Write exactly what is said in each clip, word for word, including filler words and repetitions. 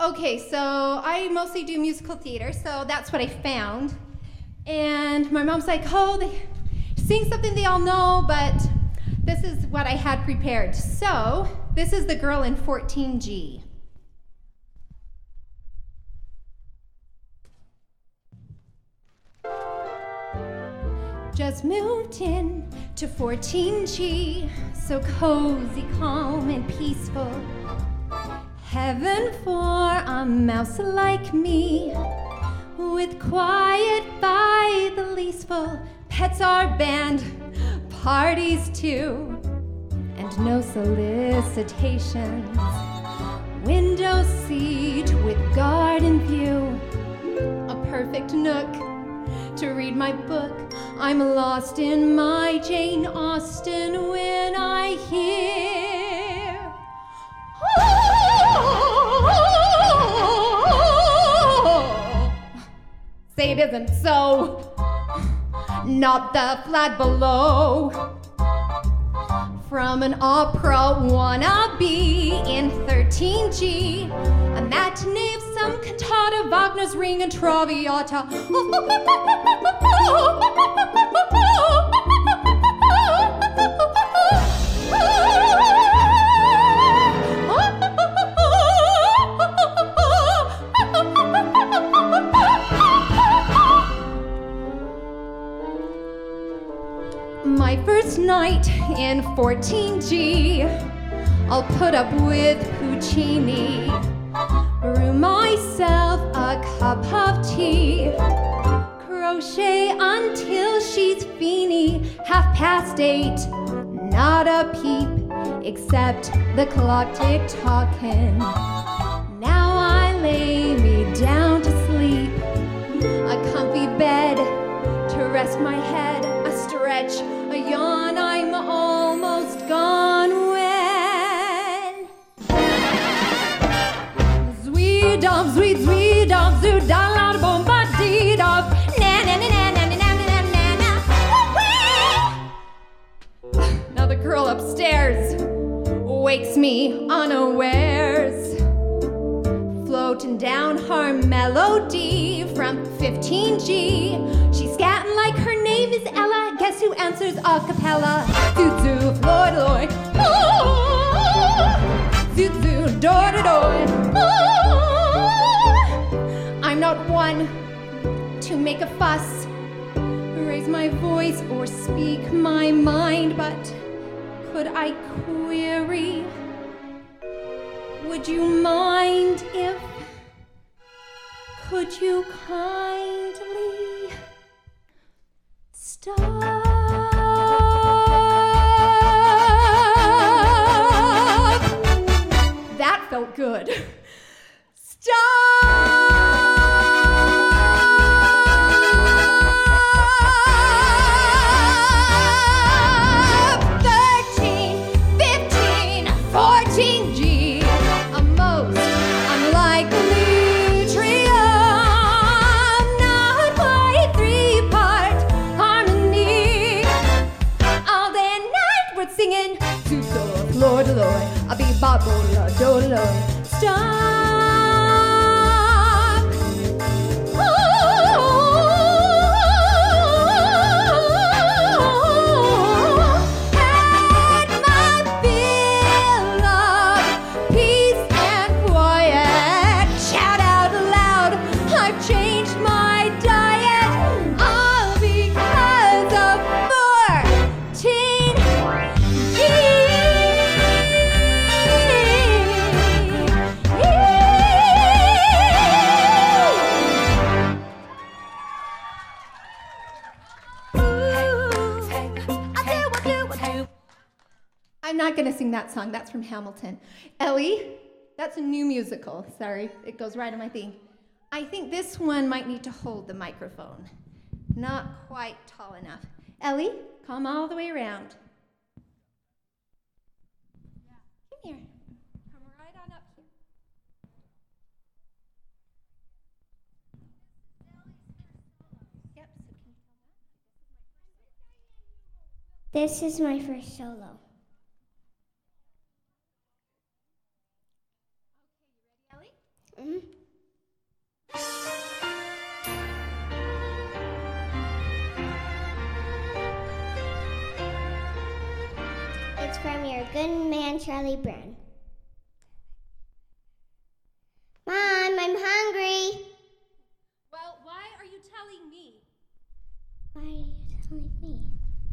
Okay, so I mostly do musical theater, so that's what I found. And my mom's like, oh, they sing something they all know, but this is what I had prepared. So this is the girl in fourteen G. Just moved in to fourteen G, so cozy, calm, and peaceful. Heaven for a mouse like me, with quiet by the leaseful. Pets are banned, parties too, and no solicitations. Window seat with garden view, a perfect nook to read my book. I'm lost in my Jane Austen when I hear, oh, say it isn't so, not the flat below. From an opera wannabe in thirteen G, a matinee of some cantata, Wagner's Ring and Traviata. My first night in fourteen G, I'll put up with Puccini, brew myself a cup of tea, crochet until she's feeny. Half past eight, not a peep, except the clock tick-tocking. Now I lay me down to sleep, a comfy bed to rest my head, a stretch, a yawn, I'm almost gone when sweet dove, sweet, sweet dove, zoo da la bom ba dee dove, na na na na na na na na na. Now the girl upstairs wakes me unawares, floating down her melody from fifteen G. She's scatting like her name is Ella. Guess who answers a cappella? Zoo zoo, floor loy. Zoo zoo, door to door. I'm not one to make a fuss, raise my voice, or speak my mind, but could I query? Would you mind if? Could you kindly stop? That felt good. Stop! thirteen, fifteen, fourteen G, a most unlikely trio. Not quite three-part harmony. All day and night we're singing Zuzo, Lord, Lord, I'll be Babo, Lord, Lord. Stop. I'm not going to sing that song. That's from Hamilton. Ellie, that's a new musical. Sorry, it goes right on my thing. I think this one might need to hold the microphone. Not quite tall enough. Ellie, come all the way around. Come here. Come right on up here. Yep, so can you tell that? This is my first solo. Mm-hmm. It's from your good man, Charlie Brown. Mom, I'm hungry. Well, why are you telling me? Why are you telling me?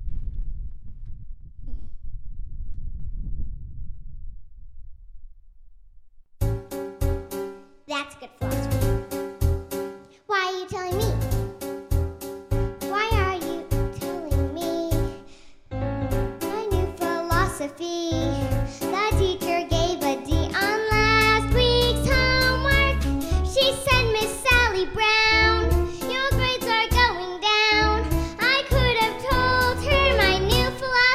That's good philosophy. Why are you telling me? Why are you telling me my new philosophy? The teacher gave a D on last week's homework. She said, Miss Sally Brown, your grades are going down. I could have told her my new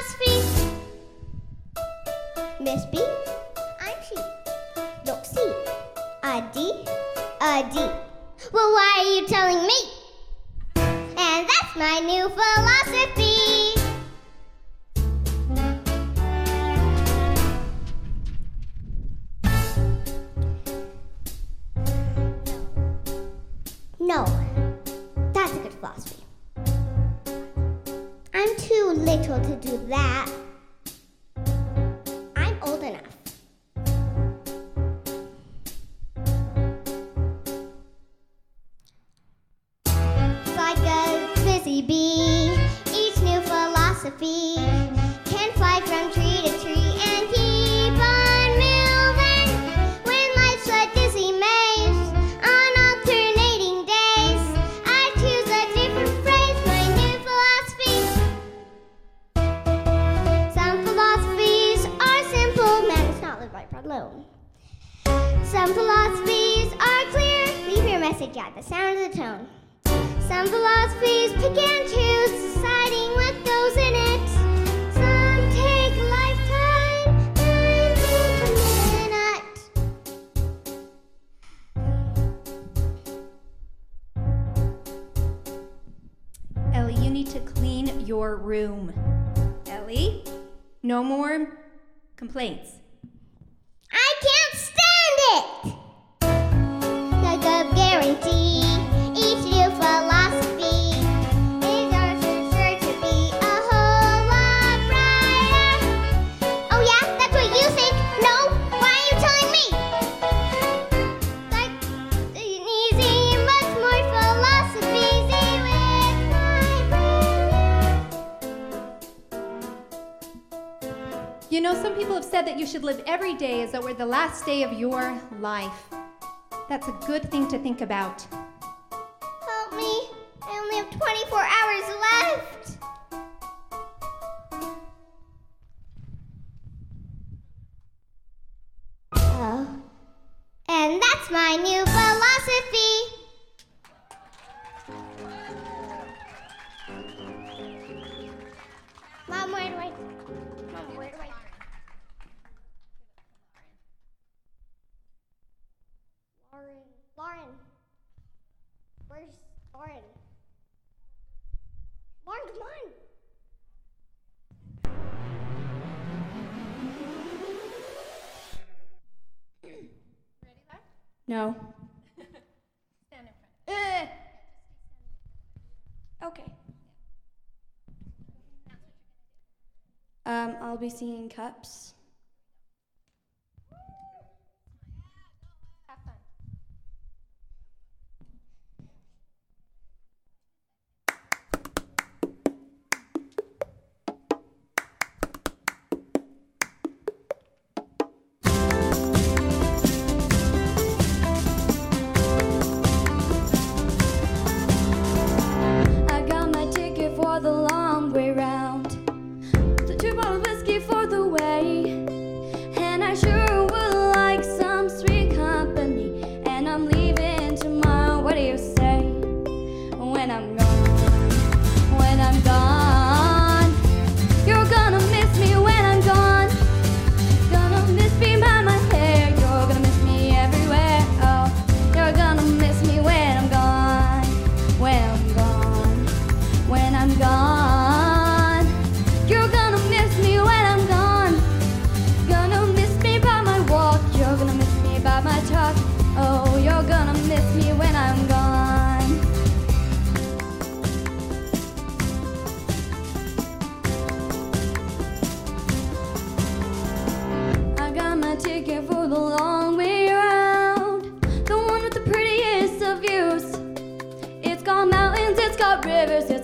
philosophy. Miss B, I'm she. Look, C. A D, a D. Well, why are you telling me? And that's my new philosophy. No, that's a good philosophy. I'm too little to do that. I'm old enough. Bee, each new philosophy can fly from tree to tree and keep on moving. When life's a dizzy maze on alternating days, I choose a different phrase, my new philosophy. Some philosophies are simple, man is not lived by bread alone. Some philosophies are clear, leave your message at the sound of the tone. Some philosophies pick and choose, deciding what goes in it. Some take a lifetime, and take a minute. Ellie, you need to clean your room. Ellie, no more complaints. I can't stand it! Like a guarantee. Each new philosophy is ours for sure to be a whole lot brighter. Oh yeah, that's what you think? No, why are you telling me? Like an easy, much more philosophies with my brilliance. You know, some people have said that you should live every day as though it were the last day of your life. That's a good thing to think about. Help me. I only have twenty-four hours left. Oh. And that's my new philosophy. Mom, where do I... Mom, where do I... Lauren. Lauren. Where's Lauren? Lauren, come on! Ready, Lark? No. Stand in front. Uh. Okay. Um, I'll be singing Cups. Have fun. I got my ticket for the long way round. The two bottle whiskey for the way.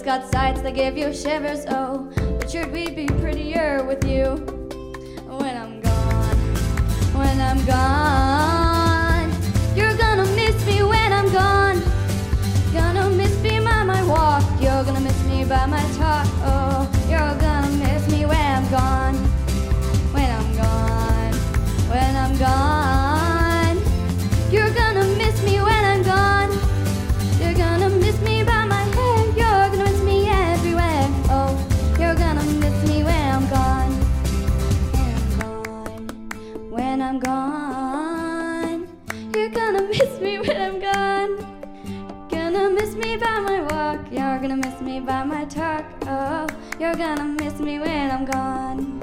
got sights that give you shivers. Oh, but should we be prettier with you when I'm gone? When I'm gone, you're gonna miss me when I'm gone. Gonna miss me by my walk. You're gonna miss me by my talk. Oh, you're gonna miss me when I'm gone. When I'm gone. When I'm gone, you're gonna miss me when I'm gone. You're gonna miss me by my hair. You're gonna miss me everywhere. Oh, you're gonna miss me when I'm gone. When I'm gone, you're gonna miss me when I'm gone. Gonna miss me by my walk. You're gonna miss me by my talk. Oh, you're gonna miss me when I'm gone.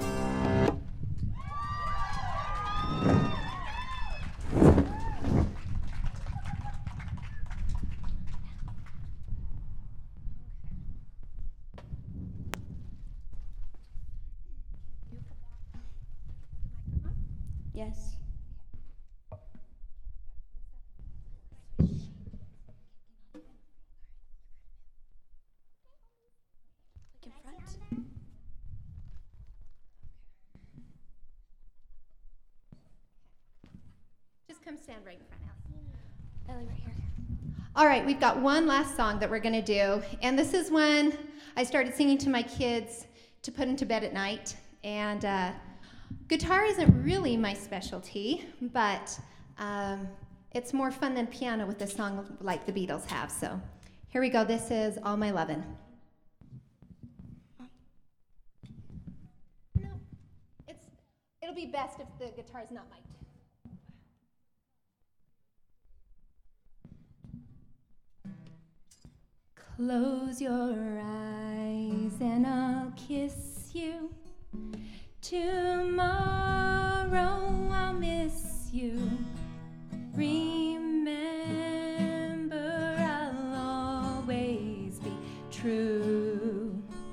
Yes. Like in front? Just come stand right in front, Ellie. Ellie, right here. All right, we've got one last song that we're going to do, and this is one I started singing to my kids to put them to bed at night. And uh, guitar isn't really my specialty, but um, it's more fun than piano with a song like the Beatles have. So here we go. This is All My Lovin'. No, it's, it'll be best if the guitar's not mic'd. Close your eyes and I'll kiss you. Tomorrow I'll miss you. Remember, I'll always be true.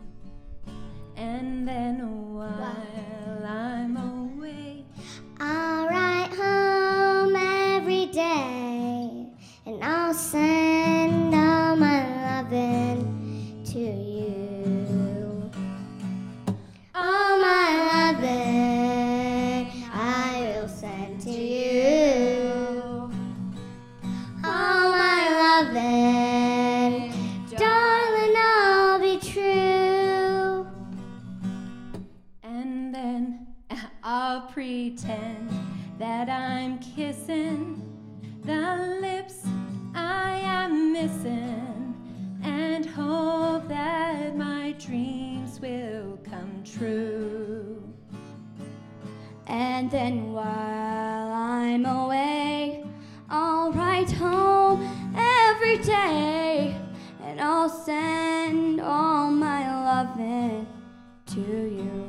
And then while I'm away, I'll write home every day, and I'll send all my loving to you. All my loving I will send to you. All my loving, darling, I'll be true. and then I'll pretend that I'm kissing the lips I am missing, and hope that my dreams will come true. And then while I'm away, I'll write home every day, and I'll send all my loving to you.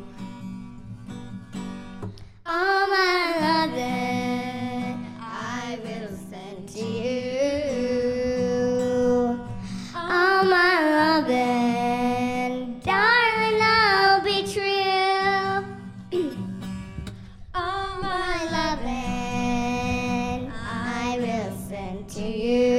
All my loving I will send to you. All my loving, darling, I'll be true. All my loving I will send to you.